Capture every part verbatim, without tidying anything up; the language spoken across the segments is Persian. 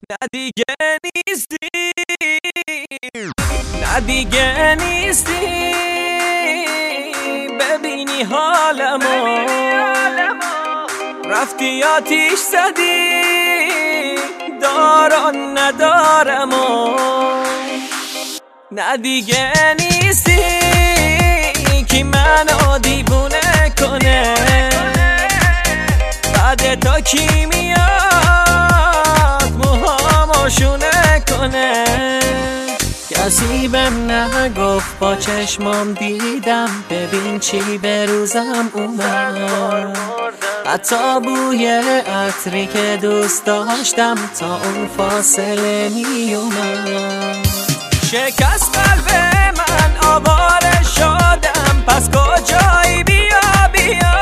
نه دیگه نیستی، نه دیگه نیستی، ببینی حالمو رفتی آتیش زدی داران ندارمو. نه دیگه نیستی که منو دیوونه کنه، بعد تا کی میاد موهامو شونه کنه. کسی بهم نگفت با چشمام دیدم، ببین چی به روزم اومد. حتی بوی عطری که دوست داشتم تا اون فاصله می اومد. شکست قلب من آواره شدم، پس کجایی بیا بیا،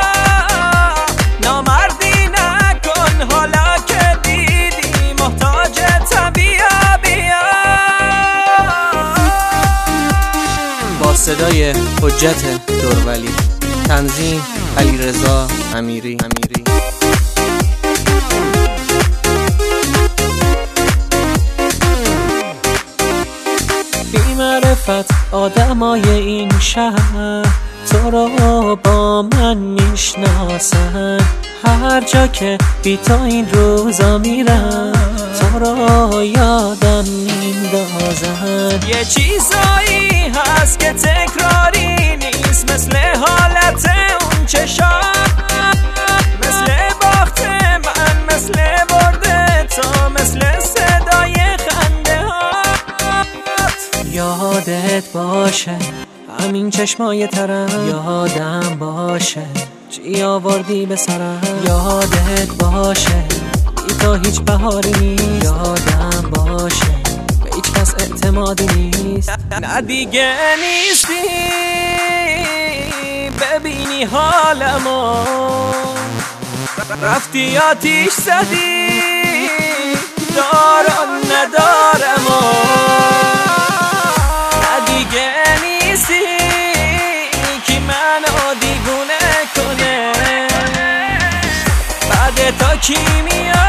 نامردی نکن حالا که دیدی محتاجتم بیا بیا. با صدای حجت دورولی، تنظیم علیرضا امیری. بی معرفت آدمای این شهر تو رو با من میشناسن، هر جا که بی تو این روزا میرم تو رو یادم میندازن. یه چیزایی هست که تکراری نیست، مثل حالت اون چشام، مثل باخت من، مثل برده تو، مثل صدای خنده هات. یادت باشه همین چشمای ترم، یادم باشه چی آوردی به سرم، یادت باشه بی تو هیچ بهاری نیست، یادم باشه به هیچ کس اعتمادی نیست. نه دیگه نیستی، ببینی حالمو رفتی آتیش زدی دارم ندارمو. نه دیگه نیستی که منو دیوونه کنه، بعد تا کی میاد